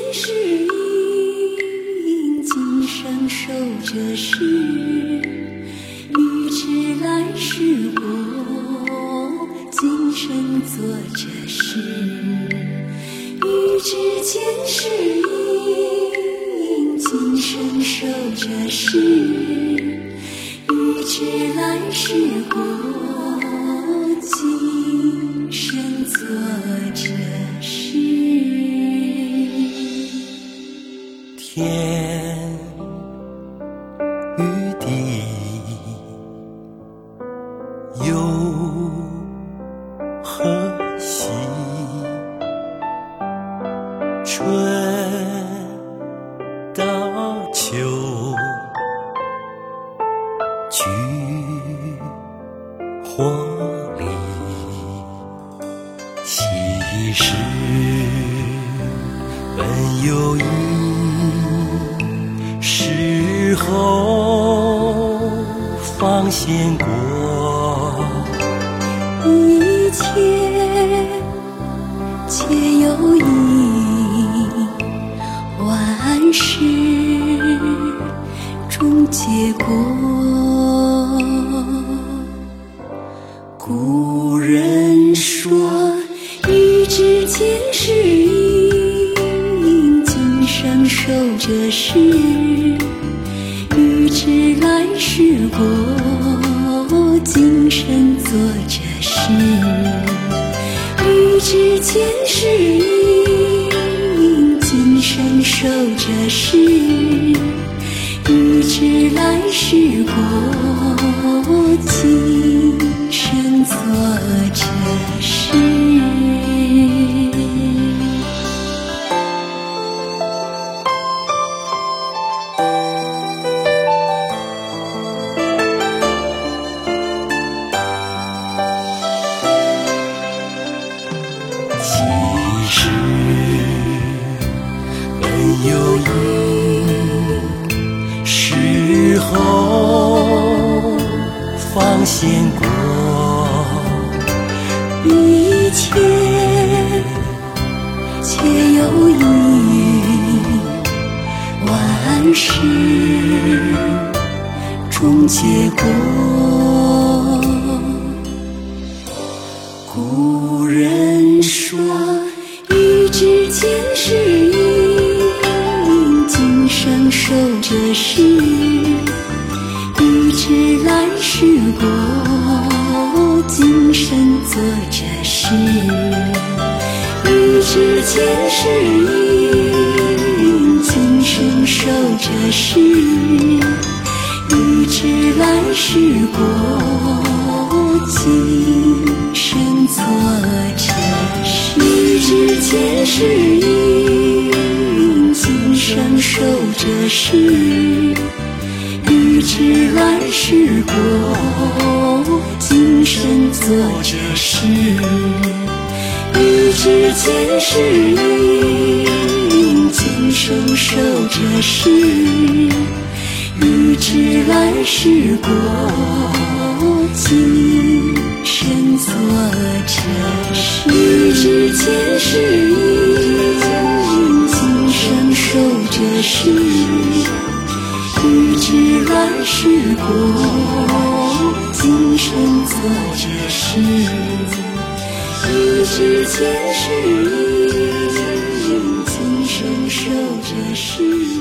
是因，今生受这是，欲知来世果，今生做这事。欲知前世因，今生受这事。欲知来世果，今生做这事。 天与地有何兮？春到秋，菊或梨，其实本有因，事后方显果。 一切皆有因，万事终结果。古人说，欲知前世因，今生受这事。欲知来世果，今生做这事。欲知前世因，今生受这事。欲知来世果，今生做这事。 其实本有因，事后方显果。 一切皆有因，万事终结果。古人说，欲知前世因，今生受这事。欲知来世果，今生做这事。欲知前世因，今生受这事。欲知来世果，今生做这事。欲知前世因，今生受这事。欲知来世果，今生做这事。欲知前世因，今生受这事。欲知来世果，今生做这事。欲知前世因，今生受这事。欲知来世果，今生做这事。欲知前世因，今生受这事。